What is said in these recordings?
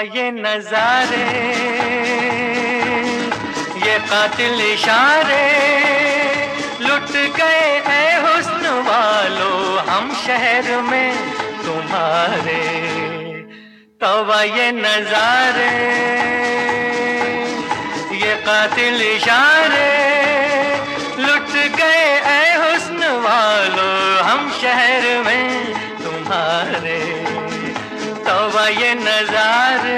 ये नजारे, ये कातिल इशारे, लुट गए ऐ हुस्न वालो हम शहर में तुम्हारे। तौबा ये नजारे, ये कातिल इशारे, लुट गए ऐ हुस्न वालो हम शहर में तुम्हारे। तौबा ये नजारे।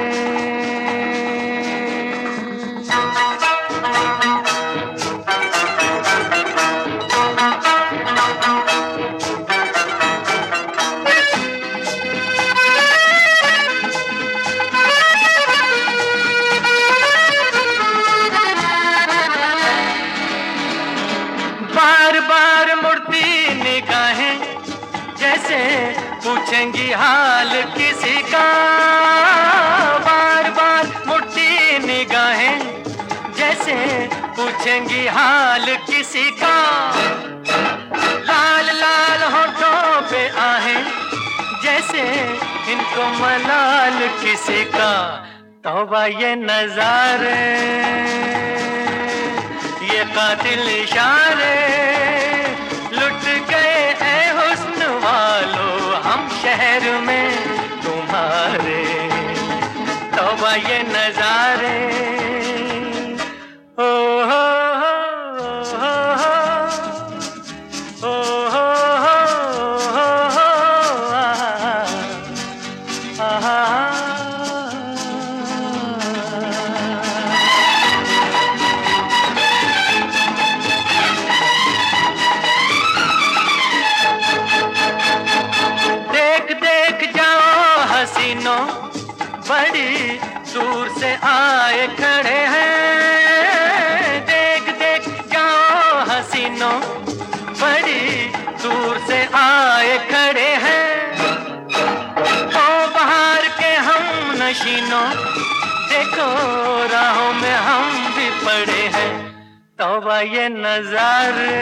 बार बार मुड़ती निगाहें जैसे पूछेंगी हाल किसी का। बार बार मुड़ती निगाहें जैसे पूछेंगी हाल किसी का। लाल लाल होठों पे आहें जैसे इनको मलाल किसी का। तौबा ये नजारे, ये कातिल इशारे, लुट गए ऐ हुस्न वालो हम शहर में तुम्हारे। तौबा ये नजारे। ओ हो हो हो हो हो हो। हसीनों बड़ी दूर से आए खड़े हैं। देख देख जाओ हसीनों बड़ी दूर से आए खड़े हैं। ओ बाहर के हम नशीनों देखो राहों में हम भी पड़े हैं। तौबा ये नजारे,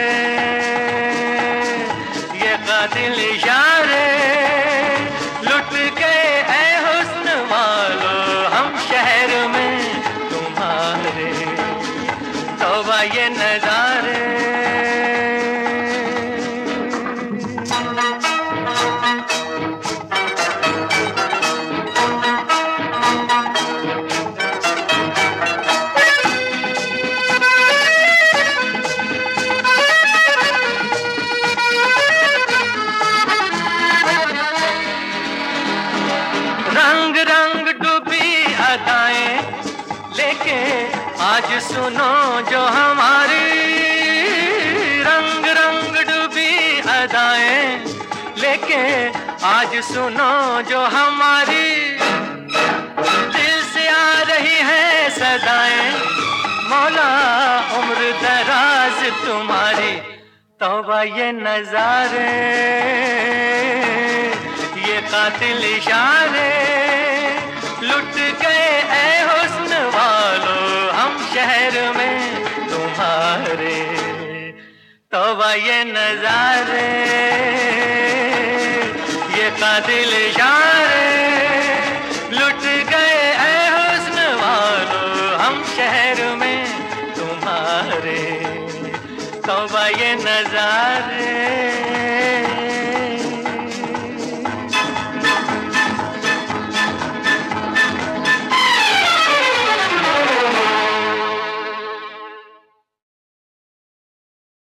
ये कातिल इशारे, लुट गए ऐ हुस्न वालो हम शहर में तुम्हारे। तौबा ये नजारे। रंग रंग डूबी अदाएं लेके आज सुनो जो हमारी। रंग रंग डूबी अदाएं लेके आज सुनो जो हमारी। दिल से आ रही है सदाएं मौला उम्र दराज तुम्हारी। तौबा ये नजारे, ये कातिल इशारे, लुट गए ऐ हुस्न वालो हम शहर में तुम्हारे। तौबा ये नजारे, ये कातिल इशारे।